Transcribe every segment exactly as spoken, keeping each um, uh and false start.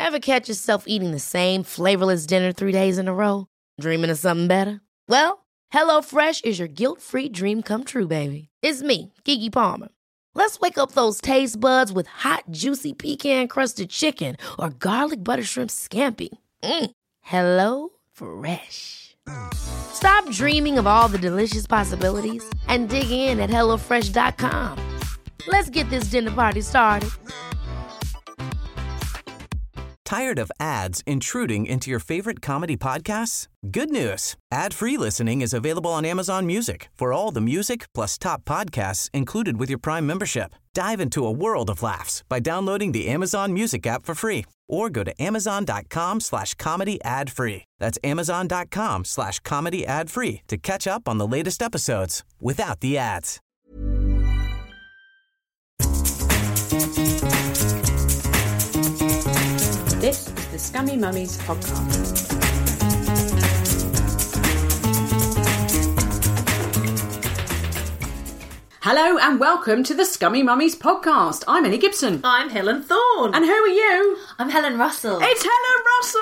Ever catch yourself eating the same flavorless dinner three days in a row? Dreaming of something better? Well, HelloFresh is your guilt-free dream come true, baby. It's me, Keke Palmer. Let's wake up those taste buds with hot, juicy pecan-crusted chicken or garlic butter shrimp scampi. Mm. Hello Fresh. Stop dreaming of all the delicious possibilities and dig in at hello fresh dot com. Let's get this dinner party started. Tired of ads intruding into your favorite comedy podcasts? Good news. Ad-free listening is available on Amazon Music for all the music plus top podcasts included with your Prime membership. Dive into a world of laughs by downloading the Amazon Music app for free or go to amazon.com slash comedy ad free. That's amazon.com slash comedy ad free to catch up on the latest episodes without the ads. This is the Scummy Mummies podcast. Hello and welcome to the Scummy Mummies podcast. I'm Ellie Gibson. I'm Helen Thorne. And who are you? I'm Helen Russell. It's Helen Russell!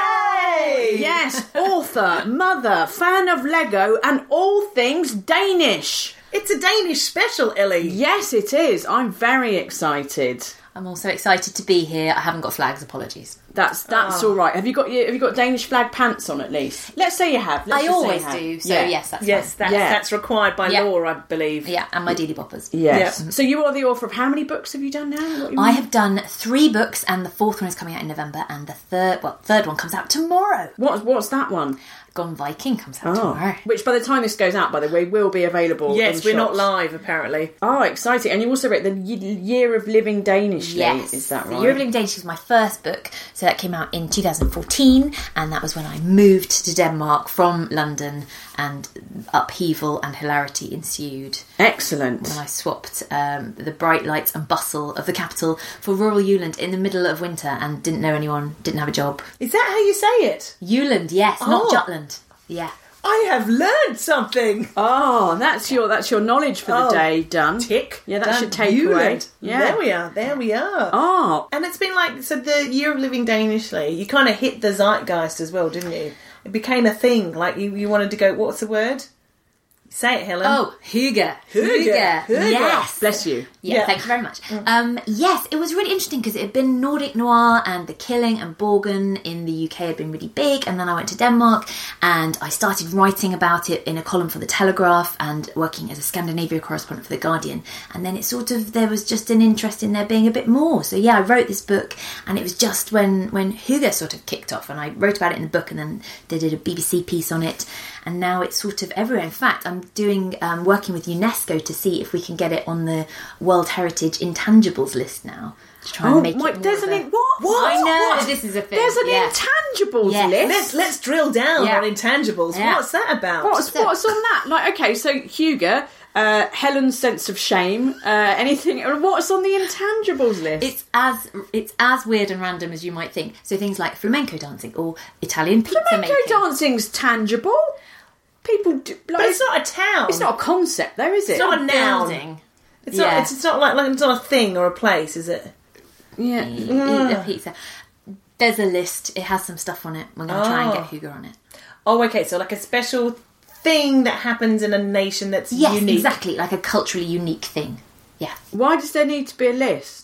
Hooray! Yes, author, mother, fan of Lego and all things Danish. It's a Danish special, Ellie. Yes, it is. I'm very excited. I'm also excited to be here. I haven't got flags, apologies. That's that's oh. all right. Have you got your, have you got Danish flag pants on at least? Let's say you have. Let's I just always say you do. have. So yeah. yes, that's yes, fine. that's, yeah. that's required by yeah. law, I believe. Yeah, and my Dealey Boppers. Yes. Yep. So you are the author of how many books have you done now? What you I have done three books, and the fourth one is coming out in November, and the third, well, third one comes out tomorrow. What what's that one? Gone Viking comes out oh. tomorrow. Which by the time this goes out, by the way, will be available. Yes, in we're shops. not live apparently. Oh, exciting! And you also wrote the Year of Living Danishly. Yes, is that right? The Year of Living Danishly was my first book, so that came out in two thousand fourteen, and that was when I moved to Denmark from London, and upheaval and hilarity ensued. Excellent. When I swapped um, the bright lights and bustle of the capital for rural Uland in the middle of winter and didn't know anyone, didn't have a job. Is that how you say it? Uland, yes, Oh. not Jutland. Yeah. I have learned something. Oh, that's your that's your knowledge for the Oh, day done. Tick. Yeah, that Done. should take Uland. away. Yeah. There we are. There we are. Oh, And it's been like, so the Year of Living Danishly, you kind of hit the zeitgeist as well, didn't you? It became a thing. Like you, you wanted to go, what's the word? Say it, Helen. Oh, Hygge. Hygge. Hygge. Yes. bless you. Yeah, Yeah. thank you very much. Um, yes, it was really interesting because it had been Nordic noir and The Killing and Borgen in the U K had been really big, and then I went to Denmark and I started writing about it in a column for The Telegraph and working as a Scandinavia correspondent for The Guardian, and then it sort of, there was just an interest in there being a bit more. So yeah, I wrote this book, and it was just when, when Hygge sort of kicked off, and I wrote about it in the book, and then they did a B B C piece on it, and now it's sort of everywhere. In fact, I'm doing um, working with UNESCO to see if we can get it on the World Heritage Intangibles list now to try Oh, and make my, it more there's of an a... in, what? What? I know, What? this is a thing. There's an yeah. intangibles Yes. list. Let's let's drill down Yeah. on intangibles. Yeah. What's that about? What's So- what's on that? Like, okay, so Hygge, uh, Helen's sense of shame, uh, anything. What's on the intangibles list? It's as it's as weird and random as you might think. So things like flamenco dancing or Italian pizza Flamenco making. dancing's tangible. People, do, like, But it's not a town. It's not a concept, though, is it? It's not a noun. Building. It's Yeah. not. It's, it's not like, like it's not a thing or a place, is it? Yeah. Eat the pizza. There's a list. It has some stuff on it. We're going to try and get Oh. Hygge on it. Oh, okay. So like a special thing that happens in a nation that's Yes, unique. exactly. Like a culturally unique thing. Yeah. Why does there need to be a list?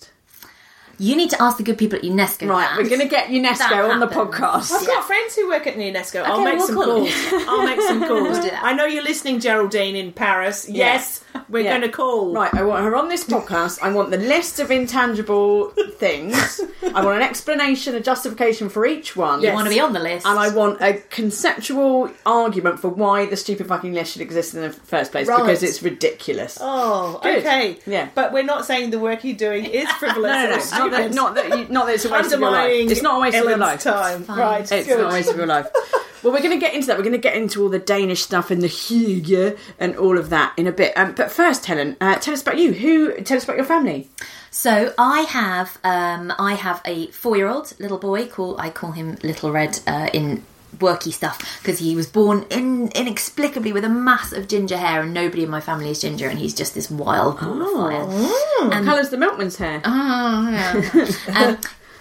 You need to ask the good people at UNESCO. Right, that. we're going to get UNESCO That on the happens. podcast. I've got friends who work at UNESCO. I'll Okay, make we'll some call calls. them. I'll make some calls. We'll do that. I know you're listening, Geraldine, in Paris. Yes, we're Yeah. going to call. Right, I want her on this podcast. I want the list of intangible things. I want an explanation, a justification for each one. You want to be on the list. And I want a conceptual argument for why the stupid fucking list should exist in the first place, Right. because it's ridiculous. Oh, Good. okay. Yeah. But we're not saying the work you're doing is frivolous. No, no, no. or Not that, stupid. not, that you, not that it's a waste of your life. Undermining It's not a waste of your Ellen's life. time. Fine. Right, It's good. not a waste of your life. Well, we're going to get into that. We're going to get into all the Danish stuff and the Hygge and all of that in a bit. Um, but first, Helen, uh, tell us about you. Who? Tell us about your family. So I have um, I have a four-year-old little boy. Call I call him Little Red uh, in worky stuff because he was born in, inexplicably with a mass of ginger hair, and nobody in my family is ginger, and he's just this wild ball of fire. What And- colour's the milkman's hair? Oh, yeah. um,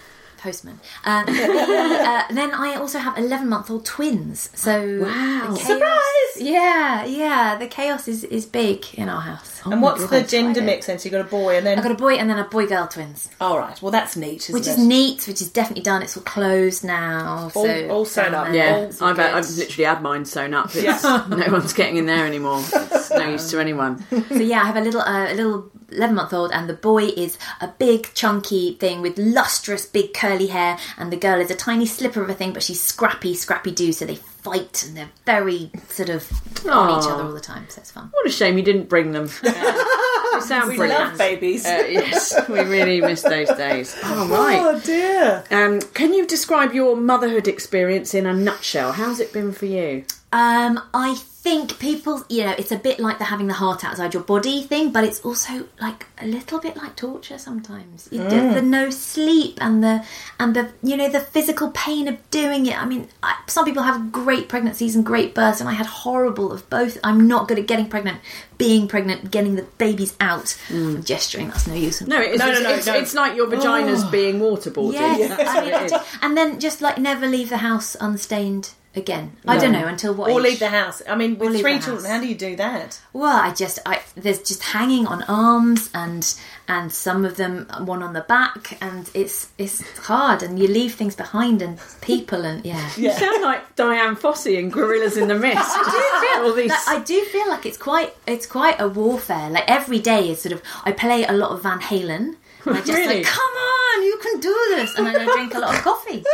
postman. Um, the, uh, then I also have eleven-month-old twins. So Wow. the chaos- Surprise! Yeah, yeah. The chaos is, is big in our house. And what's the gender mix then? So you've got a boy and then... I've got a boy and then a boy-girl twins. All right. Well, that's neat, isn't Which it? is neat, which is definitely done. It's all closed now. All- so all sewn up. down Yeah, there, it's all I've, good. I've literally had mine sewn up. It's, no one's getting in there anymore. It's no use to anyone. So yeah, I have a little, uh, a little eleven-month-old, and the boy is a big, chunky thing with lustrous, big curly hair, and the girl is a tiny slipper of a thing, but she's scrappy, scrappy-do. So they fight, and they're very sort of on each Aw. other all the time. So it's fun. What a shame you didn't bring them. They sound We brilliant. love babies. Uh, yes, we really miss those days. Oh, right. Oh, dear. Um, can you describe your motherhood experience in a nutshell? How's it been for you? Um, I think people, you know, it's a bit like the having the heart outside your body thing, but it's also like a little bit like torture sometimes. You mm. The no sleep and the and the you know the physical pain of doing it. I mean, I, some people have great pregnancies and great births, and I had horrible of both. I'm not good at getting pregnant, being pregnant, getting the babies out. Mm. I'm gesturing. That's no use. No, it's, No, no, it's, no, it's, no. it's like your vagina's Oh. being waterboarded. Yes, That's I what mean, it I is. do- and then just like never leave the house unstained again. I don't know until what Or age. leave the house. I mean, with leave three the children, house. how do you do that? Well, I just, I there's just hanging on arms and and some of them one on the back, and it's it's hard, and you leave things behind and people and yeah. You sound like Diane Fossey in Gorillas in the Mist. All these... Like, I do feel like it's quite it's quite a warfare. Like every day is sort of I play a lot of Van Halen. And I just Really? like, come on, you can do this, and then I drink a lot of coffee.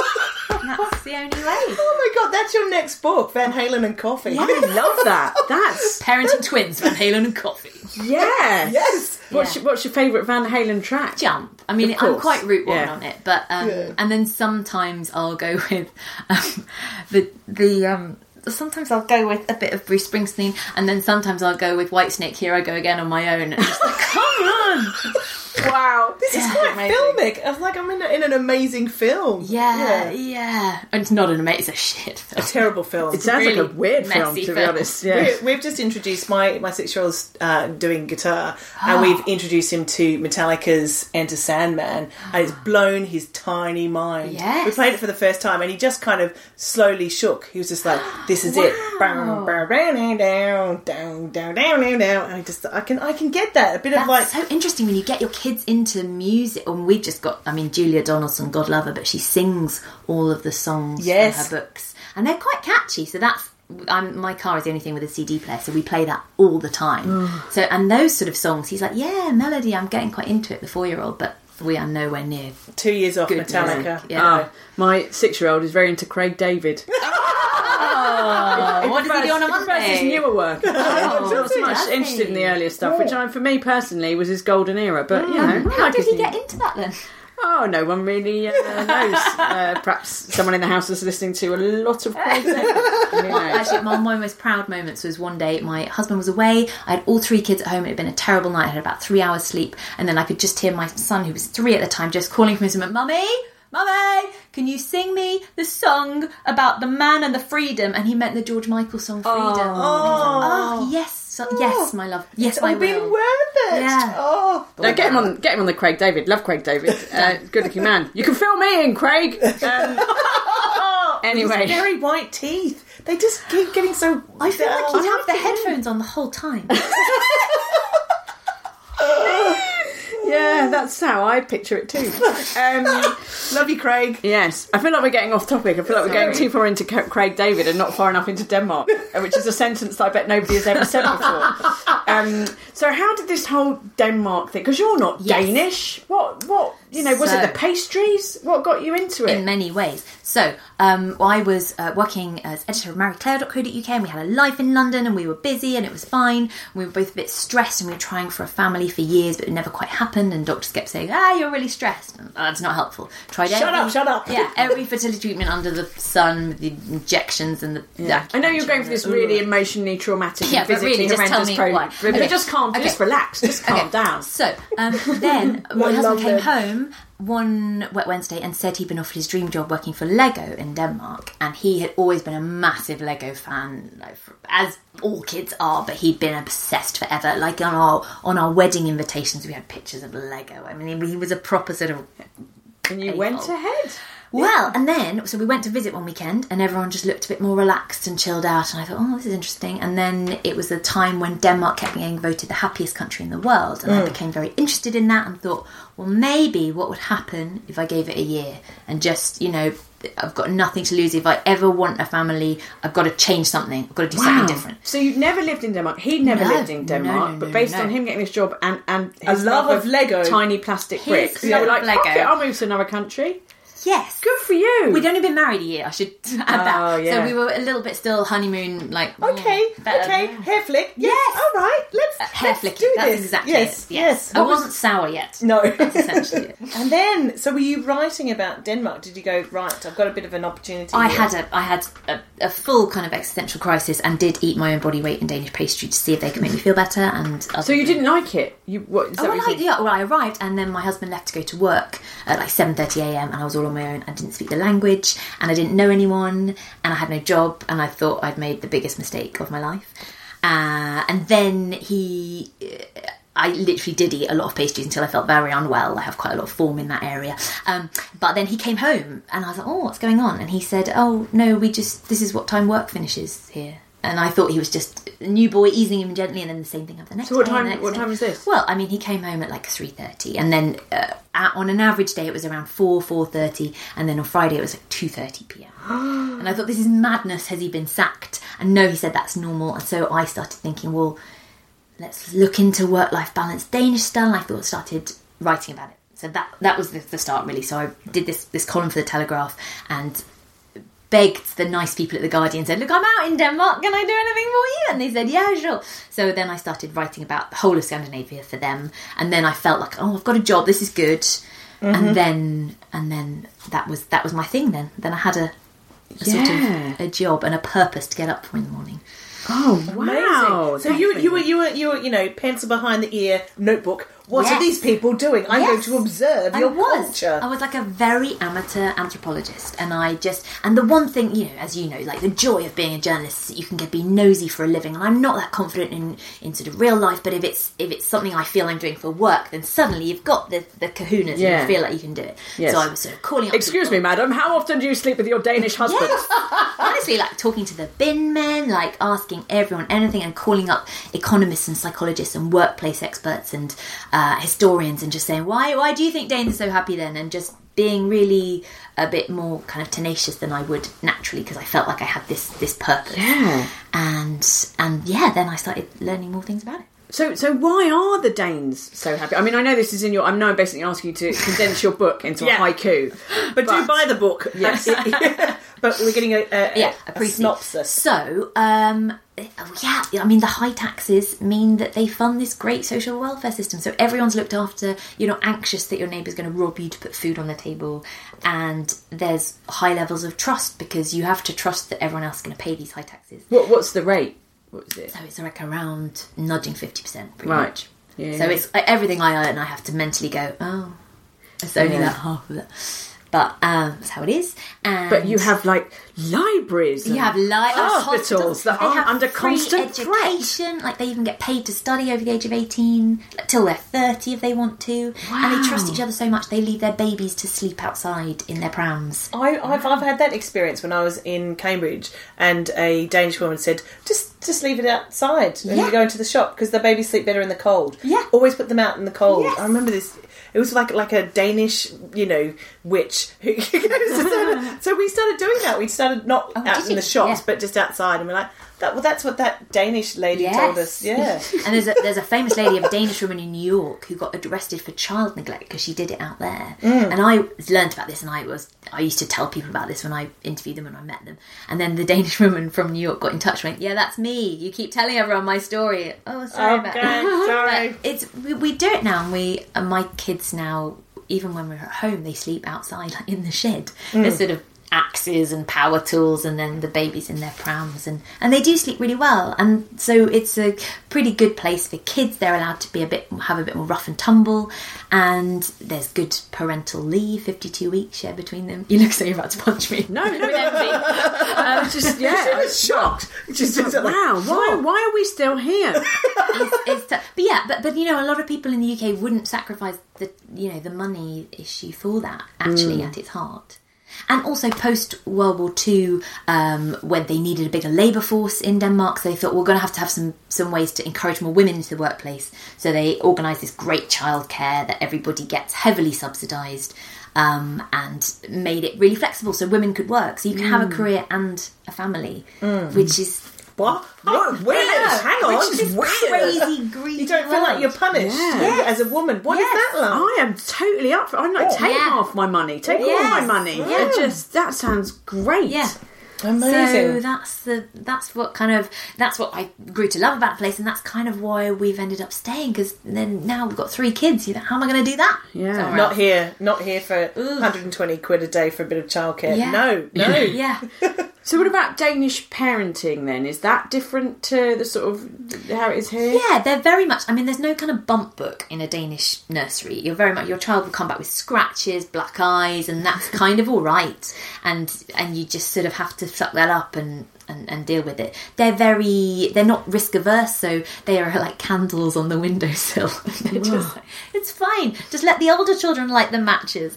And that's the only way. Oh my God, that's your next book, Van Halen and Coffee. I love that. That's... Parenting twins, Van Halen and coffee. Yeah. Yes. What's, Yeah. your, what's your favourite Van Halen track? Jump. I mean, Of I'm course. quite root one Yeah. on it, but um, Yeah. and then sometimes I'll go with um, the the um. Sometimes I'll go with a bit of Bruce Springsteen, and then sometimes I'll go with Whitesnake. Here I go again on my own. And it's like, come on, Wow. This is quite filmic. I was like, I'm in, a, in an amazing film. yeah, yeah. And it's not an amazing, it's a shit A film. terrible film. It sounds like really a weird film, messy to be film. honest. Yeah. We- We've just introduced my, my six-year-old's uh, doing guitar, and we've introduced him to Metallica's Enter Sandman, and it's blown his tiny mind. Yes. We played it for the first time, and he just kind of slowly shook. He was just like, "This is it." Down, down, down, down, down, down, down, down. And I just, I can, I can get that a bit That's of like. so interesting when you get your kids into music. And we've just got, I mean, Julia Donaldson, God love her, but she sings all of the songs Yes. from her books, and they're quite catchy. So that's, I'm, my car is the only thing with a C D player, so we play that all the time. So, and those sort of songs, he's like, yeah, melody. I'm getting quite into it. The four-year-old, but we are nowhere near. Two years off Good Metallica. music, yeah. Oh, my six-year-old is very into Craig David. Oh, what does he do on a He prefers his Monday? newer work. I'm not so much does he? interested in the earlier stuff, which I, for me personally was his golden era. But you know, I How like did his he new- get into that then? Oh, no one really uh, knows. Uh, perhaps someone in the house was listening to a lot of Craig David. Who knows? Actually, one of my most proud moments was one day my husband was away. I had all three kids at home. It had been a terrible night. I had about three hours sleep, and then I could just hear my son, who was three at the time, just calling from his room, "Mummy, Mummy, can you sing me the song about the man and the freedom?" And he meant the George Michael song "Freedom." Oh. Oh, yes, so, yes, my love. Yes, It's my all been will. worth it. Yeah. Oh. No, get him on. Get him on the Craig David. Love Craig David. Uh, good-looking man. You can fill me in, Craig. Um, anyway, Very white teeth. They just keep getting so. I feel like down. he'd have the headphones on the whole time. yeah, that's how I picture it too. Um, Love you, Craig. yes, I feel like we're getting off topic. I feel like we're getting too far into C- Craig David and not far enough into Denmark, uh, which is a sentence that I bet nobody has ever said before. Um, so, how did this whole Denmark thing? Because you're not Yes. Danish. What? What? You know, was So- it the pastries? What got you into it? In many ways. So, um, I was uh, working as editor of Marie Claire dot co dot U K, and we had a life in London, and we were busy, and it was fine. We were both a bit stressed, and we were trying for a family for years, but it never quite happened. And doctors kept saying, "Ah, you're really stressed." And that's not helpful. Tried Shut every, up, shut up. Yeah, every fertility treatment under the sun with the injections and the. Yeah. I know you're going for this really emotionally traumatic Yeah, and but physically really, just tell horrendous me program. why. But Okay. just calm, Okay. just relax, just calm Okay. down. So um, then my I husband love came it. home one wet Wednesday and said he'd been offered his dream job working for Lego in Denmark, and he had always been a massive Lego fan, like, as all kids are, but he'd been obsessed forever. Like on our on our wedding invitations, we had pictures of Lego. I mean, he, he was a proper sort of And you A went fold. ahead. Well, and then, so we went to visit one weekend and everyone just looked a bit more relaxed and chilled out. And I thought, oh, this is interesting. And then it was the time when Denmark kept being voted the happiest country in the world. And mm. I became very interested in that and thought, well, maybe what would happen if I gave it a year and just, you know, I've got nothing to lose. If I ever want a family, I've got to change something. I've got to do wow. something different. So you'd never lived in Denmark. He'd never no, lived in Denmark. No, no, no, but based no. on him getting this job and, and his love, love of Lego, tiny plastic His bricks, you were like, Lego. fuck it, I'll move to another country. Yes. Good for you. We'd only been married a year, I should add that. Oh, yeah. So we were a little bit still honeymoon, like... Okay, better. okay, hair flick. Yes. Yes. All right, let's, Uh, hair let's flicking, do that's this. exactly yes, it. Yes, I What was- wasn't sour yet. No. That's essentially it. And then, so were you writing about Denmark? Did you go, right, I've got a bit of an opportunity I here. had a I had a, a full kind of existential crisis and did eat my own body weight in Danish pastry to see if they could make me feel better. And So you didn't like it? You what? Is that Oh, what well, you I, said? yeah, well, I arrived and then my husband left to go to work at like seven thirty a.m. and I was all on my own. I didn't speak the language and I didn't know anyone and I had no job and I thought I'd made the biggest mistake of my life. Uh, and then he... I literally did eat a lot of pastries until I felt very unwell. I have quite a lot of form in that area. Um, but then he came home and I was like, oh, what's going on? And he said, oh, no, we just, this is what time work finishes here. And I thought he was just a new boy easing him gently, and then the same thing happened the next So what day. and time? the next What day. time was this? Well, I mean, he came home at like three thirty, and then uh, at, on an average day it was around four, four thirty, and then on Friday it was like two thirty p.m. And I thought, this is madness. Has he been sacked? And no, he said that's normal. And so I started thinking, well, let's look into work-life balance Danish style. And I thought started writing about it. So that that was the, the start, really. So I did this this column for the Telegraph and begged the nice people at The Guardian, said, look, I'm out in Denmark, can I do anything for you? And they said, yeah, sure. So then I started writing about the whole of Scandinavia for them. And then I felt like, oh, I've got a job, this is good. Mm-hmm. And then and then that was that was my thing then. Then I had a, a Yeah. sort of a job and a purpose to get up for in the morning. Oh wow! Amazing. So you were, you were you were you were you know, pencil behind the ear, notebook. What Yes. are these people doing? I'm Yes. going to observe I your was. culture. I was like a very amateur anthropologist, and I just and the one thing, you know, as you know, like the joy of being a journalist is that you can get be nosy for a living. And I'm not that confident in, in sort of real life, but if it's if it's something I feel I'm doing for work, then suddenly you've got the the kahunas Yeah. and you feel like you can do it. Yes. So I was sort of calling up. Excuse me, people. madam. How often do you sleep with your Danish husband? Yes. Honestly, like talking to the bin men, like asking everyone anything, and calling up economists and psychologists and workplace experts and uh, historians, and just saying, why why do you think Danes are so happy then? And just being really a bit more kind of tenacious than I would naturally, because I felt like I had this this purpose. Yeah. And and yeah, then I started learning more things about it. So, so why are the Danes so happy? I mean, I know this is in your. I'm now basically asking you to condense your book into Yeah. a haiku. but, do buy the book. Yes. But we're getting a, a, Yeah, a, a pre synopsis. So, um, oh, yeah, I mean, the high taxes mean that they fund this great social welfare system. So everyone's looked after. You're not anxious that your neighbour's going to rob you to put food on the table. And there's high levels of trust because you have to trust that everyone else is going to pay these high taxes. What, what's the rate? What is it? So it's like around nudging fifty percent, pretty Right. much. Yeah, so yeah. it's like, everything I earn, I have to mentally go, oh, it's only Yeah. that half of it. But um, that's how it is. And But you have like libraries. You and have li- hospitals that They are have under free constant threat. education. Like they even get paid to study over the age of eighteen, like, till they're thirty if they want to. And they trust each other so much they leave their babies to sleep outside in their prams. I, I've I've had that experience when I was in Cambridge, and a Danish woman said, "Just just leave it outside, and Yeah. you go into the shop because the babies sleep better in the cold. Yeah. Always put them out in the cold." Yes. I remember this. It was like like a Danish, you know, witch. Who so we started doing that. We started not Oh, out did in you? the shops, Yeah. but just outside, and we're like, "That well, that's what that Danish lady Yes. told us." Yeah. And there's a there's a famous lady, a Danish woman in New York, who got arrested for child neglect because she did it out there. And I learned about this, and I was I used to tell people about this when I interviewed them and I met them. And then the Danish woman from New York got in touch and went, "Yeah, that's me. You keep telling everyone my story." Oh, sorry about Okay, that. sorry. But it's we, we do it now, and we and my kids now, even when we're at home, they sleep outside, like in the shed. They're sort of axes and power tools, and then the babies in their prams, and, and they do sleep really well. And so it's a pretty good place for kids. They're allowed to be a bit, have a bit more rough and tumble, and there's good parental leave, fifty-two weeks shared between them. You look so you're about to punch me. No, no, um, just yeah, I was shocked. Just wow, why why are we still here? it's, it's t- but yeah, but but you know, a lot of people in the U K wouldn't sacrifice the you know the money issue for that. Actually, mm. at its heart. And also post World War Two, um, when they needed a bigger labour force in Denmark, so they thought we're going to have to have some, some ways to encourage more women into the workplace. So they organised this great childcare that everybody gets heavily subsidised, um, and made it really flexible so women could work. So you can mm. have a career and a family, mm. which is... What? What? Weird. Yeah. Hang on. Which is weird. Crazy, greedy. You don't feel world. like you're punished yeah. yes. as a woman. What yes. is that like? I am totally up for. I'm like, oh, take yeah. half my money, take yes. all my money. Yeah. Yeah. Just that sounds great. Yeah. Amazing. So that's the that's what kind of that's what I grew to love about the place, and that's kind of why we've ended up staying. Because then now we've got three kids. You know, how am I going to do that? Yeah, Somewhere Not else. here. Not here for one hundred twenty quid a day for a bit of childcare. Yeah. No, no. Yeah. So what about Danish parenting then? Is that different to the sort of how it is here? Yeah, they're very much. I mean, there's no kind of bump book in a Danish nursery. You're very much your child will come back with scratches, black eyes, and that's kind of all right. And and you just sort of have to suck that up and, and, and deal with it. They're very they're not risk averse, so they are like candles on the windowsill. They're just like, it's fine. Just let the older children light the matches.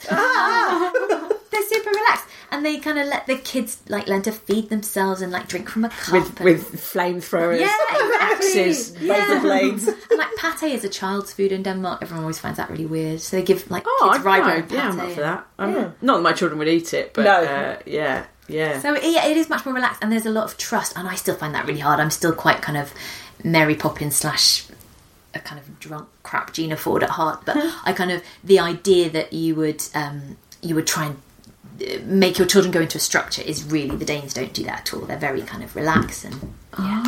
They're super relaxed, and they kind of let the kids like learn to feed themselves and like drink from a cup With and, with flamethrowers, Yeah, exactly. axes, Yeah. Razor blades. And like pate is a child's food in Denmark. Everyone always finds that really weird. So they give like Oh, kids I rye know. bread Yeah, I'm pate. up for that. I'm, Not that my children would eat it, but No. uh, yeah, yeah. So yeah, it is much more relaxed, and there's a lot of trust. And I still find that really hard. I'm still quite kind of Mary Poppins slash a kind of drunk crap Gina Ford at heart. But I kind of the idea that you would um, you would try and make your children go into a structure is really, the Danes don't do that at all. They're very kind of relaxed and yeah.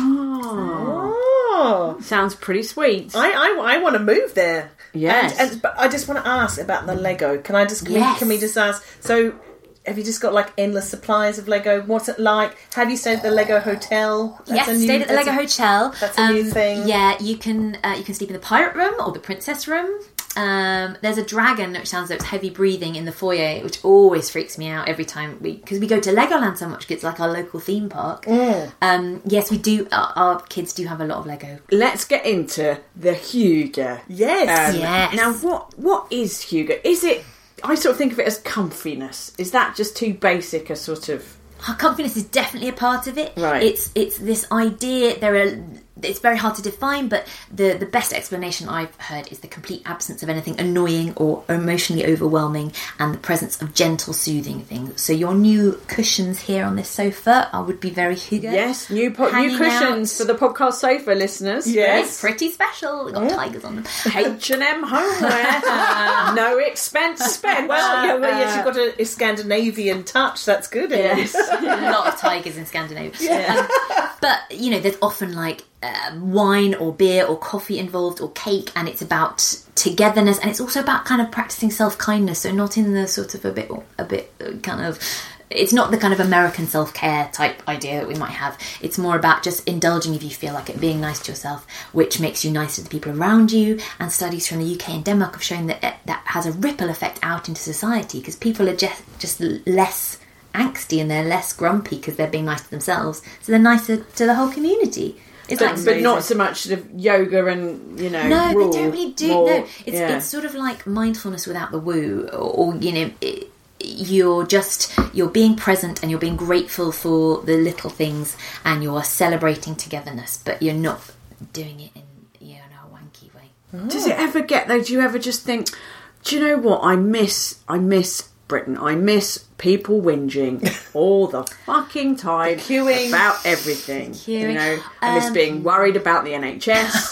Oh, Oh. sounds pretty sweet. I, I, I want to move there. Yes. And, and, but I just want to ask about the Lego. Can I just can, Yes. we, can we just ask? So, have you just got like endless supplies of Lego? What's it like? Have you stayed at the Lego Hotel? Yes, a new- stayed at the that's Lego a- Hotel. that's a new Um, thing. Yeah, you can uh, you can sleep in the pirate room or the princess room. Um, there's a dragon which sounds like it's heavy breathing in the foyer, which always freaks me out every time we because we go to Legoland so much. 'Cause it's like our local theme park. Mm. Um, yes, we do. Our, our kids do have a lot of Lego. Let's get into the Hygge. Yes. Um, Yes. Now, what what is Hygge? Is it? I sort of think of it as comfiness. Is that just too basic a sort of? Our confidence is definitely a part of it. Right. It's it's this idea. There are. It's very hard to define, but the, the best explanation I've heard is the complete absence of anything annoying or emotionally overwhelming, and the presence of gentle, soothing things. So your new cushions here on this sofa I would be very Hygge. Yes, new po- new Hanging cushions out. for the podcast sofa listeners. Yes. Pretty special. We've got tigers on them. H and M homeware, no expense spent. Well, yeah, well, yes, you've got a, a Scandinavian touch. That's good. Yes. a lot of tigers in Scandinavia. Um, but, you know, there's often like uh, wine or beer or coffee involved or cake, and it's about togetherness, and it's also about kind of practicing self-kindness. So not in the sort of a bit, a bit uh, kind of... It's not the kind of American self-care type idea that we might have. It's more about just indulging if you feel like it, being nice to yourself, which makes you nice to the people around you. And studies from the U K and Denmark have shown that that has a ripple effect out into society, because people are just, just less angsty and they're less grumpy because they're being nice to themselves. So they're nicer to the whole community. It's But, like but not so much sort of yoga and, you know, no, rule, they don't really do. more- no, it's yeah. it's sort of like mindfulness without the woo, or, or you know, it, you're just you're being present and you're being grateful for the little things, and you're celebrating togetherness, but you're not doing it in you know a wanky way. Does it ever get though? Do you ever just think, do you know what? I miss, I miss Britain. I miss people whinging all the fucking time, queuing. about everything. You Queuing. know, I miss Um, being worried about the N H S.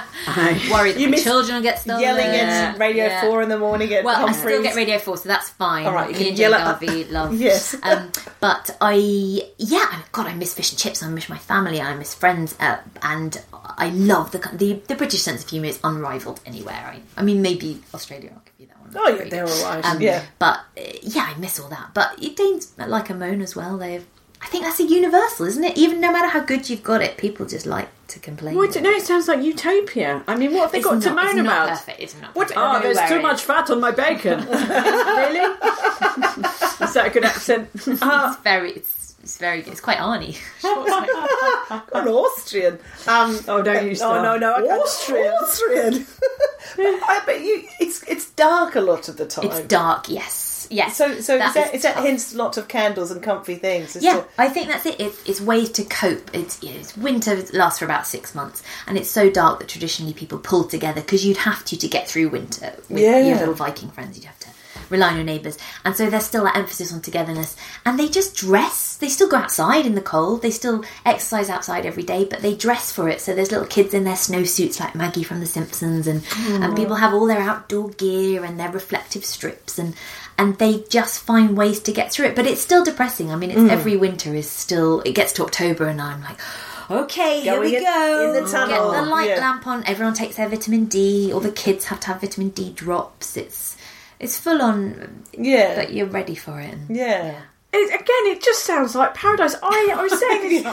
I, Worried that You my miss children will get stolen. Yelling Yeah. at Radio Yeah. four in the morning at Well, I Humphreys. still get Radio four, so that's fine. All right, you Me can and yell Jane at- Garvey love. Yes. Um, but I, yeah, God, I miss fish and chips. I miss my family. I miss friends, uh, and I love the the, the British sense of humour is unrivalled anywhere. I, I mean, maybe Australia, I'll give you that one. Oh, yeah, they're all right. Um, yeah. But, uh, yeah, I miss all that. But Danes like a moan as well. They've, I think that's a universal, isn't it? Even no matter how good you've got it, people just like to complain. Well, I don't know, it sounds like utopia. I mean, what have they It's got not, to moan it's about? Not perfect. It's not What? perfect. Oh, I there's know too where much it- fat on my bacon. Really? Is that a good accent? It's very, it's, it's very, it's quite Arnie. An Austrian. Um, Oh, don't you Oh start. no, no, I can't. Austrian. Austrian. but I bet you, it's it's dark a lot of the time. It's dark, yes, yes. So, so That is that, is is that tough. hints lots of candles and comfy things? It's Yeah, still- I think that's it. It's, it's ways to cope. It's, you know, it's winter lasts for about six months, and it's so dark that traditionally people pull together because you'd have to to get through winter with Yeah. your little Viking friends. You'd have to rely on your neighbours, and so there's still that emphasis on togetherness. And they just dress. They still go outside in the cold. They still exercise outside every day, but they dress for it. So there's little kids in their snowsuits like Maggie from The Simpsons, and and people have all their outdoor gear and their reflective strips and. And they just find ways to get through it. But it's still depressing. I mean, it's every winter is still... It gets to October and I'm like, okay, here Going we in- go. in the tunnel, Get the light yeah. lamp on. Everyone takes their vitamin D. All the kids have to have vitamin D drops. It's it's full on, yeah, but you're ready for it. And, yeah. It, again, it just sounds like paradise. I, I was saying this.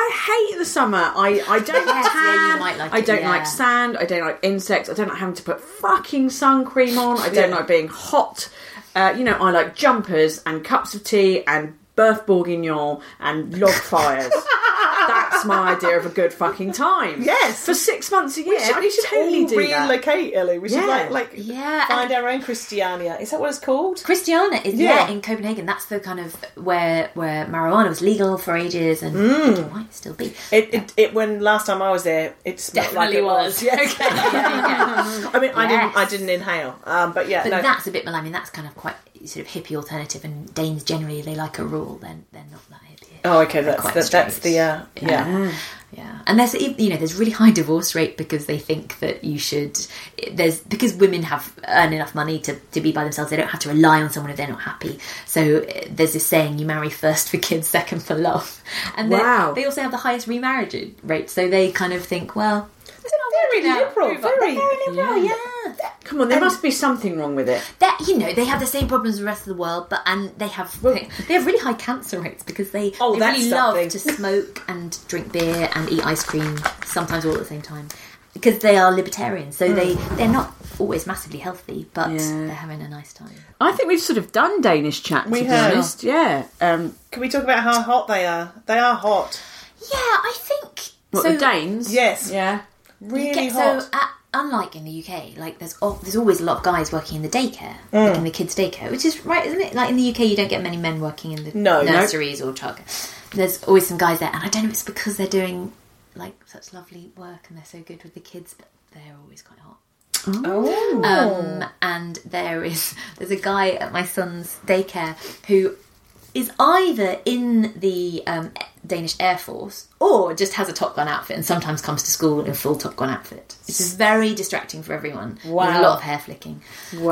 I hate the summer. I, I don't Yes, tan. yeah, you might like I it, don't yeah. like sand. I don't like insects. I don't like having to put fucking sun cream on. I don't Yeah. like being hot. Uh, you know, I like jumpers and cups of tea and Birth bourguignon and log fires. That's my idea of a good fucking time. Yes. For six months a year. We should, I we should totally all do that. relocate, Ellie. We should Yeah. like, like Yeah, find and- our own Christiania. Is that what it's called? Christiana is Yeah. yeah. in Copenhagen. That's the kind of where where marijuana was legal for ages, and Mm. I think it might still be. It, it, it when last time I was there, it smelled like Definitely it was. was. Yes. Okay. Yeah. I mean, I didn't, Yes. I didn't inhale. Um, but yeah, But no. that's a bit. I mean, that's kind of quite sort of hippie alternative. And Danes generally they like a rule. Then they're not that hippie. Oh, okay. They're That's quite the, that's straight. the uh, yeah. Yeah, and there's you know there's really high divorce rate because they think that you should there's because women have earned enough money to, to be by themselves. They don't have to rely on someone if they're not happy. So uh, there's this saying: you marry first for kids, second for love. And they- Wow. they also have the highest remarriage rate. So they kind of think, well, it's not Very working out. liberal, Move on. very- They're very liberal. Yeah. Yeah. Come on, there must be something wrong with it. That you know they have the same problems as the rest of the world, but and they have they, they have really high cancer rates because they, Oh, they that's really love something. to smoke and drink beer and eat ice cream, sometimes all at the same time, because they are libertarians. So they they're not always massively healthy, but Yeah. they're having a nice time. I think we've sort of done Danish chat, to We be have. honest. Yeah. Um, Can we talk about how hot they are? They are hot. Yeah, I think what, so. the Danes? Yes. Yeah. Really You get- hot. So, uh, unlike in the U K, like there's al- there's always a lot of guys working in the daycare, Mm. like in the kids' daycare, which is right, isn't it? Like in the U K, you don't get many men working in the No. nurseries or childcare. There's always some guys there, and I don't know if it's because they're doing like such lovely work and they're so good with the kids, but they're always quite hot. Oh. Um, and there is there's a guy at my son's daycare who is either in the um, Danish Air Force or just has a Top Gun outfit and sometimes comes to school in a full Top Gun outfit. It's just very distracting for everyone. Wow. There's a lot of hair flicking.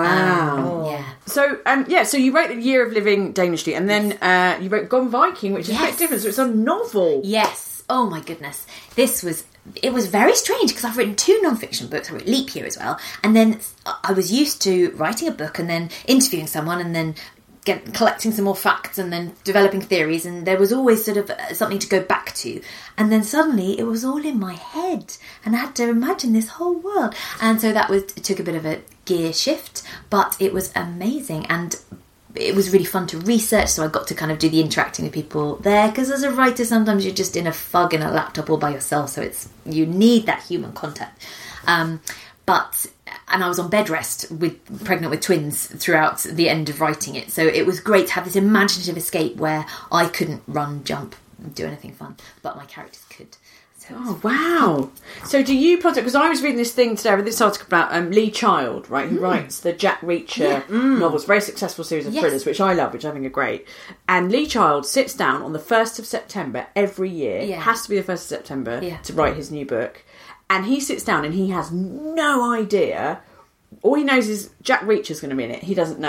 Wow. Um, yeah. So, um, yeah, so you wrote The Year of Living Danishly, and then uh, you wrote Gone Viking, which is a Yes. bit different. So it's a novel. Yes. Oh my goodness. This was, it was very strange because I've written two non-fiction books. I wrote Leap Year as well. And then I was used to writing a book and then interviewing someone and then get, collecting some more facts and then developing theories. And there was always sort of uh, something to go back to. And then suddenly it was all in my head and I had to imagine this whole world. And so that was, it took a bit of a gear shift, but it was amazing. And it was really fun to research, so I got to kind of do the interacting with people there, because as a writer sometimes you're just in a fug in a laptop all by yourself, so it's you need that human contact. Um, but and I was on bed rest with pregnant with twins throughout the end of writing it, so it was great to have this imaginative escape where I couldn't run, jump, do anything fun, but my characters could. So it was Oh, wow. So do you plot it? Because I was reading this thing today, I read this article about um, Lee Child, right, who writes the Jack Reacher novels, very successful series of Yes. thrillers, which I love, which I think are great. And Lee Child sits down on the first of September every year, Yeah. has to be the first of September, Yeah. to write his new book. And he sits down and he has no idea. All he knows is Jack Reacher's going to be in it. He doesn't know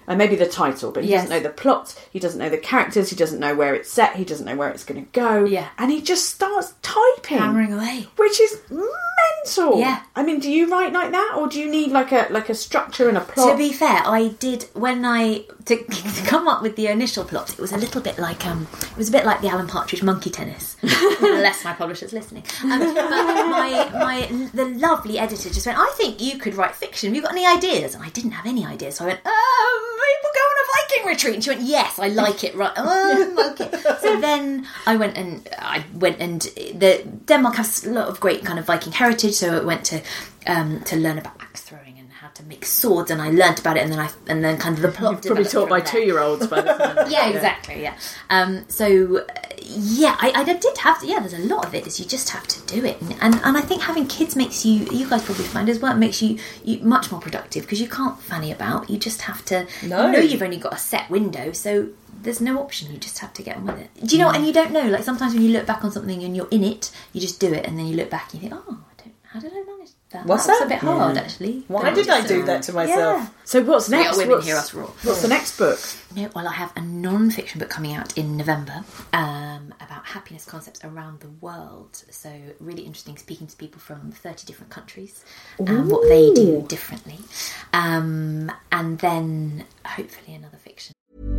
and maybe the title, but he Yes. doesn't know the plot, he doesn't know the characters, he doesn't know where it's set, he doesn't know where it's going to go. Yeah. And he just starts typing. Hammering away. Which is mental. Yeah. I mean, do you write like that, or do you need like a like a structure and a plot? To be fair, I did when I to, to come up with the initial plot. It was a little bit like um, it was a bit like the Alan Partridge Monkey Tennis. Unless my publisher's listening. Um, but my my the lovely editor just went, I think you could write fiction. Have you got any ideas? And I didn't have any ideas, so I went, um, people go on a Viking retreat. And she went, yes, I like it. Right, um, okay. So then I went and I went and the Denmark has a lot of great kind of Viking heritage. So I went to um, to learn about axe throwing and how to make swords, and I learnt about it, and then I and then kind of the plot. Probably developed taught by from there. two-year-olds by the time. Yeah, exactly. Yeah. Um, so uh, yeah, I, I did have to. Yeah, there's a lot of it. Is you just have to do it, and, and and I think having kids makes you. You guys probably find as well makes you, you much more productive because you can't fanny about. You just have to. No. You know you've only got a set window, so there's no option. You just have to get on with it. Do you know? And you don't know. Like sometimes when you look back on something and you're in it, you just do it, and then you look back and you think, oh, I don't. How did I manage that? What's That's that? a bit hard, actually. Why But did I just, do uh, that to myself? Yeah. So what's We next? are women, what's, hear us roar. What's the next book? No, well, I have a non-fiction book coming out in November um, about happiness concepts around the world. So really interesting, speaking to people from thirty different countries and what they do differently. Um, and then hopefully another fiction.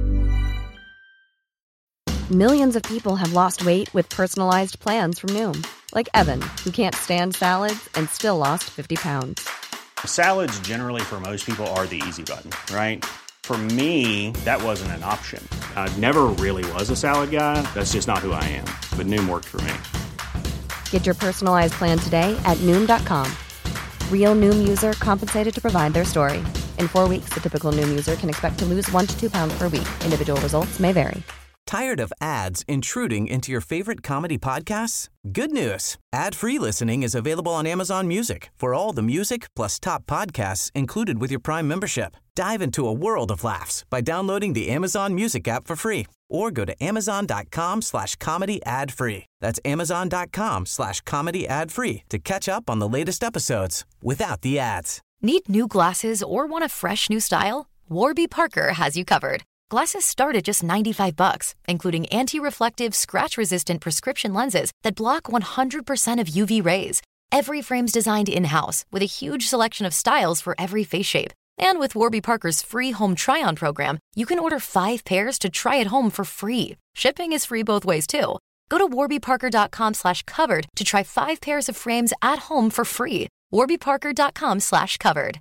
Millions of people have lost weight with personalized plans from Noom. Like Evan, who can't stand salads and still lost fifty pounds. Salads generally for most people are the easy button, right? For me, that wasn't an option. I never really was a salad guy. That's just not who I am. But Noom worked for me. Get your personalized plan today at Noom dot com. Real Noom user compensated to provide their story. In four weeks, the typical Noom user can expect to lose one to two pounds per week. Individual results may vary. Tired of ads intruding into your favorite comedy podcasts? Good news. Ad-free listening is available on Amazon Music for all the music plus top podcasts included with your Prime membership. Dive into a world of laughs by downloading the Amazon Music app for free or go to amazon.com slash comedy ad free. That's amazon.com slash comedy ad free to catch up on the latest episodes without the ads. Need new glasses or want a fresh new style? Warby Parker has you covered. Glasses start at just ninety-five bucks, including anti-reflective, scratch-resistant prescription lenses that block one hundred percent of U V rays. Every frame's designed in-house with a huge selection of styles for every face shape. And with Warby Parker's free home try-on program, you can order five pairs to try at home for free. Shipping is free both ways, too. Go to warbyparker.com slash covered to try five pairs of frames at home for free. warbyparker.com slash covered.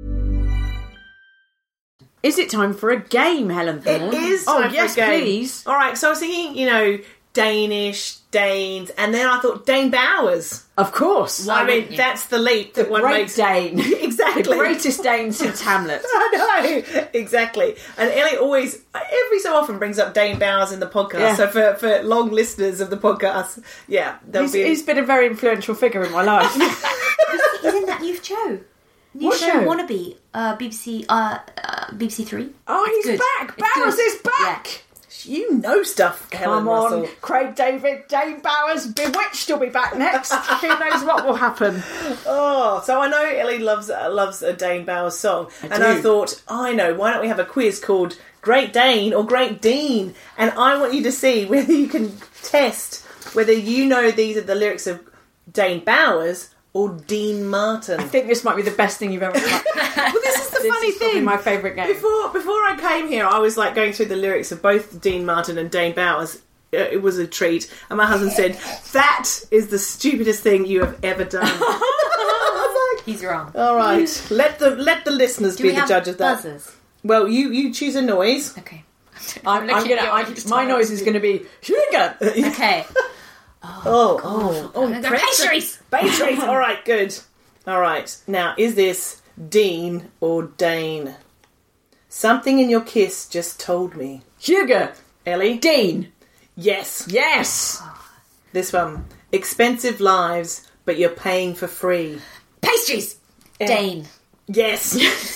Is it time for a game, Helen Thorne? It is Oh, time yes, for a game. please. All right, so I was thinking, you know, Danish, Danes, and then I thought Dane Bowers. Of course. I mean, wouldn't you? that's the leap that one Great makes. Dane. Exactly. The greatest Dane since Hamlet. I know, exactly. And Ellie always, every so often, brings up Dane Bowers in the podcast. Yeah. So for, for long listeners of the podcast, yeah, there'll He's, be. he's been a very influential figure in my life. He's in that new show. New What show, show? Wannabe, uh, B B C, uh, uh, B B C Three. Oh, It's he's good. back. It's Bowers good. is back. You know stuff, Helen Come on, Russell. Craig David, Dane Bowers, Bewitched will be back next. Who knows what will happen? Oh, so I know Ellie loves uh, loves a Dane Bowers song, I and do. I thought, I know, why don't we have a quiz called Great Dane or Great Dean? And I want you to see whether you can test whether you know these are the lyrics of Dane Bowers or Dean Martin. I think this might be the best thing you've ever done. Well, this is the This funny is probably thing. my favourite game. Before before I came here, I was like going through the lyrics of both Dean Martin and Dane Bowers. Uh, It was a treat, and my husband said, "That is the stupidest thing you have ever done." I was like, He's wrong. all right, let the let the listeners Do be we the have judge of that. buzzers? Well, you you choose a noise. Okay. I'm, I'm looking gonna. at I, you. my noise is going to be sugar. Okay. Oh, oh, oh, I'm gonna go pastries. pastries. All right, good. All right, now is this Dean or Dane? Something in your kiss just told me. Sugar. Ellie? Dean. Yes. Yes. This one. Expensive lives, but you're paying for free. Pastries. Dane. Yes.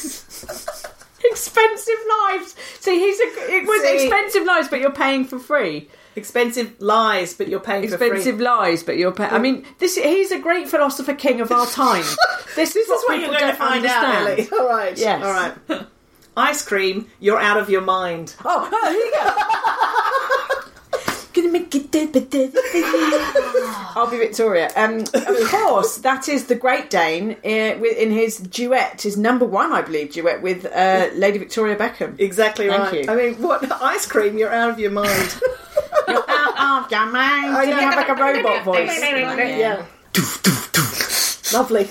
Expensive lives. See, he's a. It was See. expensive lives, but you're paying for free. Expensive lies, but you're paying Expensive for free. lies, but you're paying. I mean, this. He's a great philosopher king of our time. This, This is what people you're going to don't find out, understand. Ellie. All right. Yes. All right. Ice cream, you're out of your mind. Oh, oh here you go. Gonna make it dead, but dead. I'll be Victoria. Um, of course, that is the Great Dane uh, with, in his duet, his number one, I believe, duet with uh, Lady Victoria Beckham. Exactly Thank right. you. I mean, what ice cream? You're out of your mind. You're out of your mind. I Did know. you have like a robot voice? Yeah. Lovely.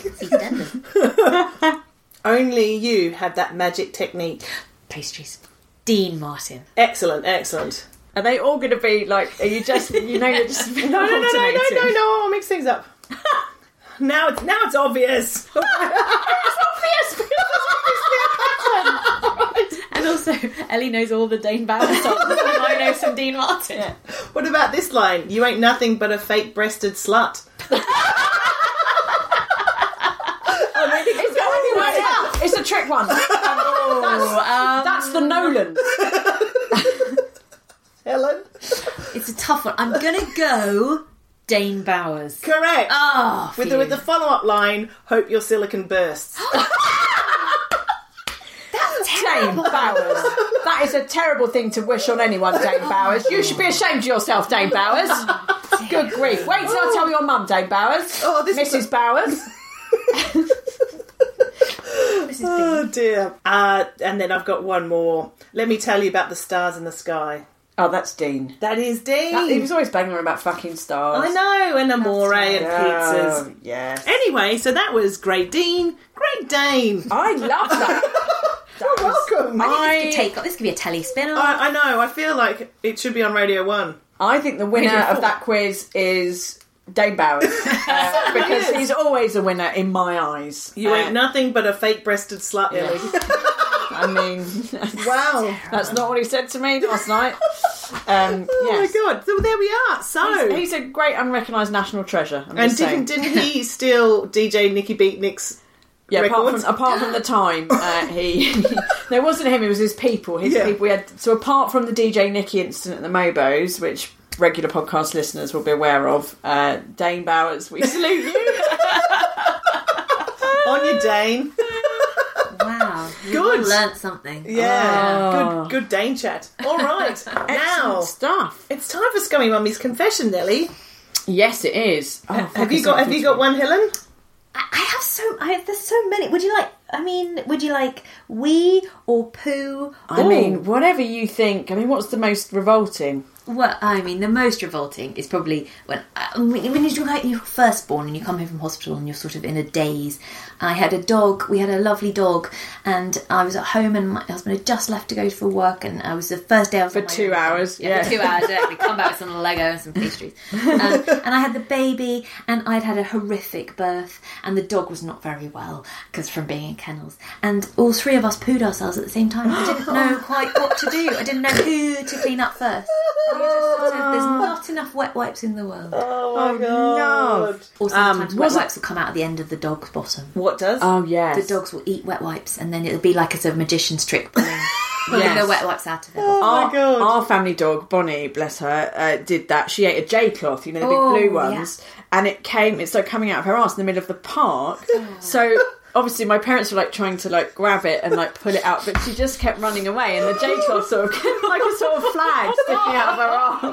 Only you have that magic technique. Pastries. Dean Martin. Excellent, excellent. Are they all going to be like? Are you just? You know, you're just No, no, no, no, no, no, alternating? no. I'll mix things up. now, it's now it's obvious. It's obvious because it's obviously a pattern. And also, Ellie knows all the Dane Bauer songs, and I know some Dean Martin. Yeah. What about this line? You ain't nothing but a fake-breasted slut. It's a trick one. Oh, um, That's the Nolan. Helen? it's a tough one. I'm gonna go Dane Bowers. Correct. Oh, with the, with the follow-up line, hope your silicon bursts. Dane Bowers. That is a terrible thing to wish on anyone, Dane Bowers. You should be ashamed of yourself, Dane Bowers. Good grief. Wait till I tell your mum, Dane Bowers. Oh, this Missus is- Bowers. Oh dear. Uh, and then I've got one more. Let me tell you about the stars in the sky. Oh, that's Dean. That is Dean. That- he was always banging on about fucking stars. I know, and amore and Oh, pizzas. yes. Anyway, so that was Great Dean, Great Dane. I love that. You're welcome. I I- think this could take. This could be a telly spin-off. I, I know, I feel like it should be on Radio one. I think the winner Radio of four. that quiz is Dane Bowers. Uh, because he's always a winner in my eyes. You Uh, ain't nothing but a fake-breasted slut, Yeah. Ellie. I mean, Wow. that's not what he said to me last night. Um, Oh yes. my god. So there we are. So... He's, he's a great unrecognised national treasure. I'm and just saying. didn't, didn't he steal D J Nicky Beatnik's Yeah, apart records? from, apart from the time, uh, he... no, it wasn't him, it was his people. His Yeah. people. We had, so apart from the D J Nicky incident at the Mobos, which regular podcast listeners will be aware of, uh, Dane Bowers, we salute you. On your Dane. Wow, you Good. all learnt something. Yeah. Oh. Good good Dane chat. All right. now, Excellent stuff. it's time for Scummy Mummy's confession, Nelly. Yes, it is. Oh, fuck, have you it's got not have you got one, Helen? I I have so. I have, there's so many. Would you like? I mean, would you like wee or poo? I Ooh. mean, whatever you think. I mean, what's the most revolting? Well, I mean, the most revolting is probably when uh, when when you're like you're first born and you come home from hospital and you're sort of in a daze. I had a dog. We had a lovely dog, and I was at home and my husband had just left to go for work, and I was the first day I was For on my two own. hours, Yeah, yeah. for two hours. Yeah, we come back with some Lego and some pastries, um, and I had the baby, and I'd had a horrific birth, and the dog was not very well because from being in kennels, and all three of us pooed ourselves at the same time. I didn't know quite what to do. I didn't know who to clean up first. And we just sort of, there's not enough wet wipes in the world. Oh my God. Or sometimes wet was it- wipes will come out at the end of the dog's bottom. What does? Oh, yes. The dogs will eat wet wipes, and then it'll be like a sort of magician's trick, pulling, pulling Yes. the wet wipes out of it. Oh Our, my god. our family dog, Bonnie, bless her, uh, did that. She ate a J cloth, you know, the Oh, big blue ones, and it came, it started coming out of her arse in the middle of the park. So obviously my parents were like trying to like grab it and like pull it out, but she just kept running away, and the J cloth sort of kept like a sort of flag sticking out of her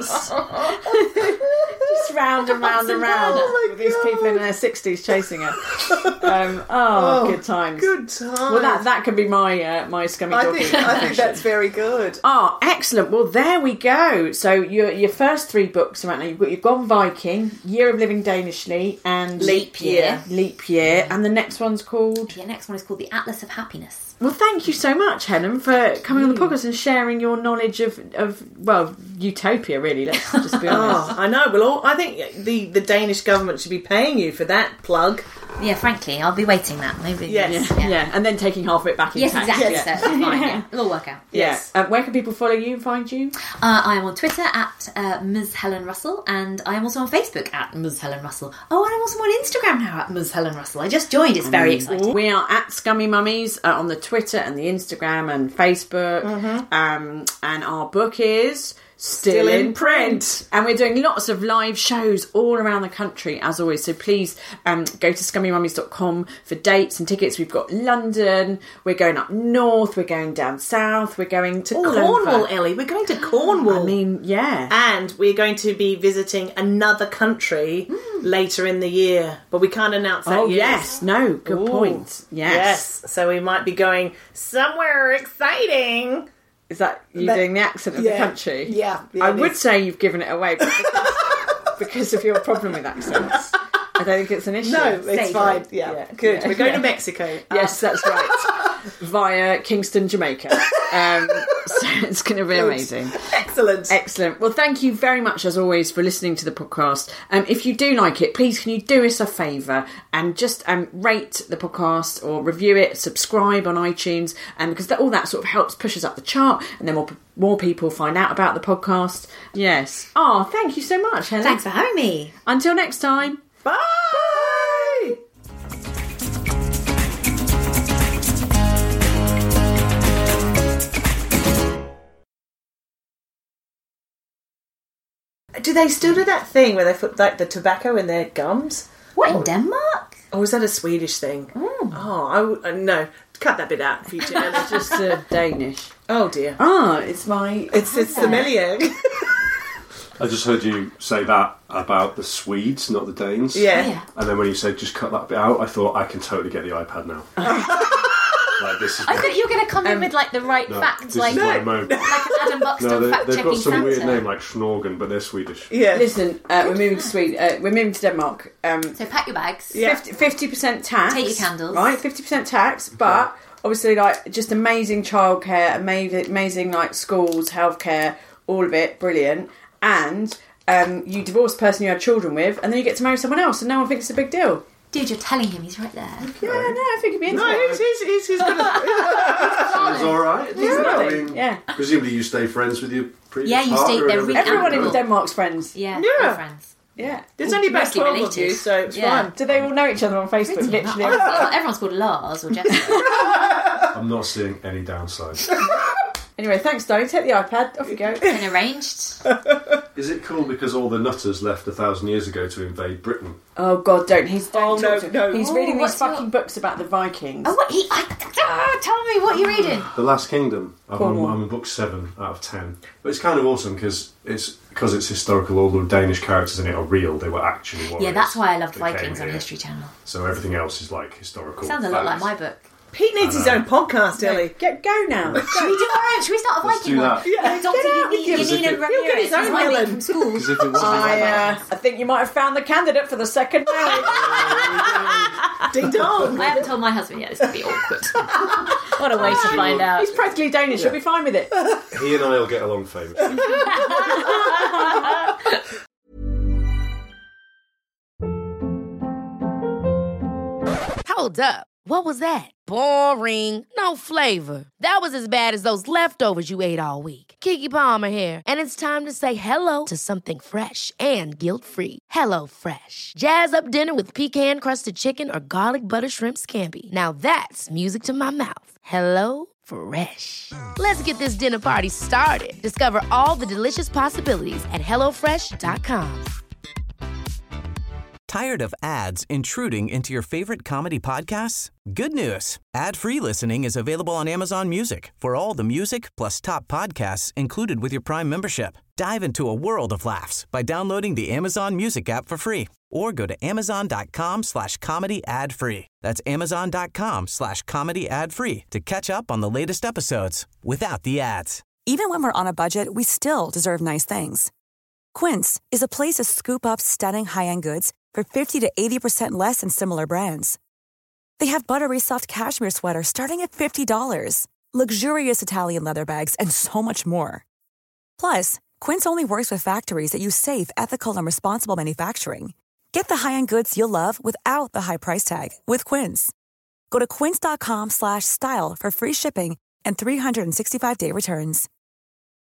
arse. Just round and round and round Oh my with these people in their sixties chasing her. Um, oh, Oh, good times. Good time. Well, that that could be my uh, my scummy I doggy. think I think that's very good. Oh, excellent. Well, there we go. So your your first three books are out now. You've got, you've Gone Viking, Year of Living Danishly, and Leap Year. Leap Year. And the next one's called... The next one is called The Atlas of Happiness. Well, thank you so much, Helen, for coming on the podcast and sharing your knowledge of, of well, utopia, really. Let's just be honest. Oh, I know. Well, all, I think the, the Danish government should be paying you for that plug. Yeah, frankly, I'll be waiting that. Maybe. Yes. Yeah. yeah, and then taking half of it back in Yes, tax. exactly. Yeah. So it's fine. Yeah. It'll work out. Yeah. Yes. Uh, where can people follow you and find you? Uh, I am on Twitter at uh, Miz Helen Russell, and I am also on Facebook at Miz Helen Russell. Oh, and I'm also on Instagram now at Miz Helen Russell. I just joined. It's very exciting. We are at Scummy Mummies uh, on the Twitter and the Instagram and Facebook. Um, and our book is Still in print. And we're doing lots of live shows all around the country, as always. So please um, go to scummy mummies dot com for dates and tickets. We've got London, we're going up north, we're going down south, we're going To all Cornwall, over. Ellie. We're going to Cornwall. I mean, yeah. And we're going to be visiting another country later in the year. But we can't announce that Oh, yet. yes. No, good Ooh. point. Yes. Yes. So we might be going somewhere exciting. Is that you That- doing the accent of yeah. the country? Yeah, yeah, I it would is. say you've given it away because, because of your problem with accents. I don't think it's an issue. No, it's Say fine. it. Yeah, Yeah. good. Yeah. We're going Yeah. to Mexico. Yes, that's right. Via Kingston, Jamaica. Um, so it's going to be amazing. Excellent. Excellent. Well, thank you very much, as always, for listening to the podcast. Um, if you do like it, please can you do us a favour and just um, rate the podcast or review it, subscribe on iTunes, um, because that, all that sort of helps push us up the chart, and then more, more people find out about the podcast. Yes. Oh, thank you so much, Helen. Thanks for having me. Until next time. Bye. Do they still do that thing where they put like the tobacco in their gums? What, in Denmark? Or is that a Swedish thing? Oh, I w- uh, no. Cut that bit out, future Ellie. It's just uh, Danish. Oh dear. Ah, it's my... It's it's sommelier. I just heard you say that about the Swedes, not the Danes. Yeah. Yeah. And then when you said just cut that bit out, I thought I can totally get the iPad now. Like this is I thought you were going to come in Um, with like the right no, facts, this like, is my like moment. an Adam Buxton No, they, fact they've checking got some Santa. weird name like Schnorgen, but they're Swedish. Yeah. Listen, uh, we're moving to Sweden. Uh, we're moving to Denmark. Um, So pack your bags. Yeah. fifty percent tax. Take your candles. Right, fifty percent tax, but obviously, like, just amazing childcare, amazing, amazing, like, schools, healthcare, all of it, brilliant. And um, you divorce the person you had children with, and then you get to marry someone else, and no one thinks it's a big deal. Dude, you're telling him he's right there. Yeah, no, I think he'd be into No, it. he's, he's, he's, he's gonna... It's all right. Yeah, I lovely, mean, yeah. presumably you stay friends with your previous Yeah, you partner stay- and they're everything. really Everyone in Cool. Denmark's friends. Yeah, Yeah. we're friends. Yeah. There's only about Mostly twelve related. of you, so it's Yeah. fine. Do they all know each other on Facebook? Literally. Everyone's, everyone's called Lars or Jessica. I'm not seeing any downsides. Anyway, thanks, Donnie. Take the iPad. Off you go. Been arranged. Is it cool because all the nutters left a thousand years ago to invade Britain? Oh, God, don't. He's, don't Oh, talk no, to- no. He's Oh, reading these what's fucking your- books about the Vikings. Oh, what? He, I, ah, tell me what you're reading. The Last Kingdom. I'm on, Cornwall. I'm on book seven out of ten. But it's kind of awesome because it's because it's historical. All the Danish characters in it are real. They were actually warriors. Yeah, that's why I loved that came Vikings on here. History Channel. So everything else is like historical. Sounds a lot like facts. my book. Pete needs his own podcast, Ellie. Get go now. Should we do our own? Should we start a Let's Viking do one? that. Yeah. Doctor Get out with Yanina him. Yanina He'll get Ramirez his is own my mate Helen. from school. Because if it wasn't I, uh, I think you might have found the candidate for the second marriage. Ding dong. I haven't told my husband yet. This could be awkward. What a way to find out. He's practically Danish. You'll be fine with it. he and I will get along famously. Hold up. What was that? Boring. No flavor. That was as bad as those leftovers you ate all week. Keke Palmer here, and it's time to say hello to something fresh and guilt-free. Hello Fresh. Jazz up dinner with pecan-crusted chicken or garlic butter shrimp scampi. Now that's music to my mouth. Hello Fresh. Let's get this dinner party started. Discover all the delicious possibilities at hello fresh dot com. Tired of ads intruding into your favorite comedy podcasts? Good news. Ad-free listening is available on Amazon Music for all the music plus top podcasts included with your Prime membership. Dive into a world of laughs by downloading the Amazon Music app for free or go to amazon.com slash comedy ad free. That's amazon.com slash comedy ad free to catch up on the latest episodes without the ads. Even when we're on a budget, we still deserve nice things. Quince is a place to scoop up stunning high-end goods for fifty to eighty percent less than similar brands. They have buttery soft cashmere sweaters starting at fifty dollars, luxurious Italian leather bags, and so much more. Plus, Quince only works with factories that use safe, ethical, and responsible manufacturing. Get the high-end goods you'll love without the high price tag with Quince. Go to quince.com slash style for free shipping and three sixty-five day returns.